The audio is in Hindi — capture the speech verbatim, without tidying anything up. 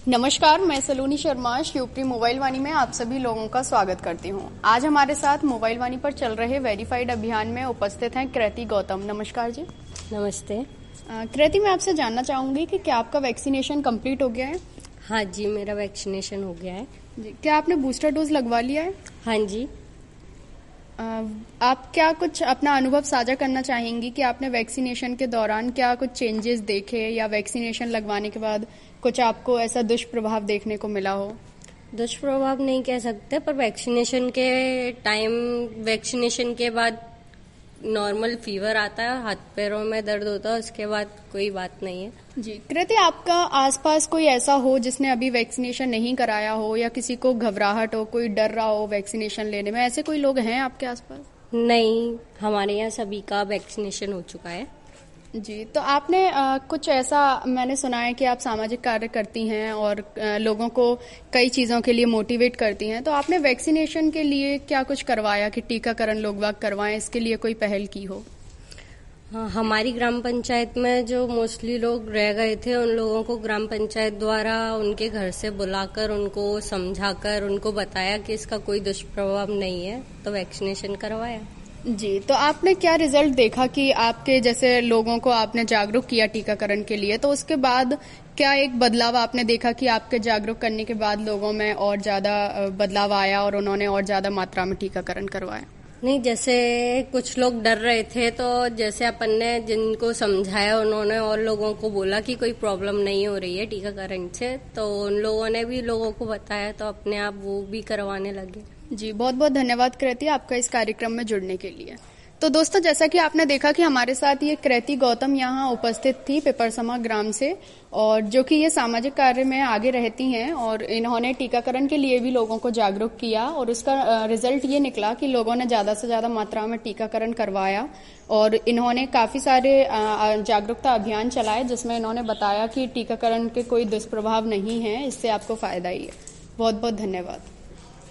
नमस्कार, मैं सलोनी शर्मा शिवप्री मोबाइल वाणी में आप सभी लोगों का स्वागत करती हूं। आज हमारे साथ मोबाइल वाणी पर चल रहे वेरीफाइड अभियान में उपस्थित हैं कृति गौतम। नमस्कार जी। नमस्ते। कृति, मैं आपसे जानना चाहूंगी कि क्या आपका वैक्सीनेशन कंप्लीट हो गया है? हाँ जी, मेरा वैक्सीनेशन हो गया है। जी, क्या आपने बूस्टर डोज लगवा लिया है? हाँ जी। आ, आप क्या कुछ अपना अनुभव साझा करना चाहेंगी कि आपने वैक्सीनेशन के दौरान क्या कुछ चेंजेस देखे या वैक्सीनेशन लगवाने के बाद कुछ आपको ऐसा दुष्प्रभाव देखने को मिला हो? दुष्प्रभाव नहीं कह सकते, पर वैक्सीनेशन के टाइम वैक्सीनेशन के बाद नॉर्मल फीवर आता है, हाथ पैरों में दर्द होता है, उसके बाद कोई बात नहीं है। जी कृति, आपका आसपास कोई ऐसा हो जिसने अभी वैक्सीनेशन नहीं कराया हो या किसी को घबराहट हो, कोई डर रहा हो वैक्सीनेशन लेने में, ऐसे कोई लोग हैं आपके आसपास? नहीं, हमारे यहाँ सभी का वैक्सीनेशन हो चुका है। जी, तो आपने आ, कुछ ऐसा, मैंने सुना है कि आप सामाजिक कार्य करती हैं और आ, लोगों को कई चीज़ों के लिए मोटिवेट करती हैं, तो आपने वैक्सीनेशन के लिए क्या कुछ करवाया कि टीकाकरण लोग वाग करवाएं, इसके लिए कोई पहल की हो? हाँ, हमारी ग्राम पंचायत में जो मोस्टली लोग रह गए थे, उन लोगों को ग्राम पंचायत द्वारा उनके घर से बुलाकर उनको समझाकर उनको बताया कि इसका कोई दुष्प्रभाव नहीं है, तो वैक्सीनेशन करवाया। जी, तो आपने क्या रिजल्ट देखा कि आपके जैसे लोगों को आपने जागरूक किया टीकाकरण के लिए, तो उसके बाद क्या एक बदलाव आपने देखा कि आपके जागरूक करने के बाद लोगों में और ज्यादा बदलाव आया और उन्होंने और ज्यादा मात्रा में टीकाकरण करवाया? नहीं, जैसे कुछ लोग डर रहे थे, तो जैसे अपन ने जिनको समझाया उन्होंने और लोगों को बोला कि कोई प्रॉब्लम नहीं हो रही है टीकाकरण से, तो उन लोगों ने भी लोगों को बताया, तो अपने आप वो भी करवाने लगे। जी, बहुत बहुत धन्यवाद कृति आपका इस कार्यक्रम में जुड़ने के लिए। तो दोस्तों, जैसा कि आपने देखा कि हमारे साथ ये कृति गौतम यहाँ उपस्थित थी पिपरसमा ग्राम से, और जो कि ये सामाजिक कार्य में आगे रहती हैं, और इन्होंने टीकाकरण के लिए भी लोगों को जागरूक किया और उसका रिजल्ट ये निकला कि लोगों ने ज्यादा से ज्यादा मात्रा में टीकाकरण करवाया और इन्होंने काफी सारे जागरूकता अभियान चलाए जिसमें इन्होंने बताया कि टीकाकरण के कोई दुष्प्रभाव नहीं है, इससे आपको फायदा ही है। बहुत बहुत धन्यवाद।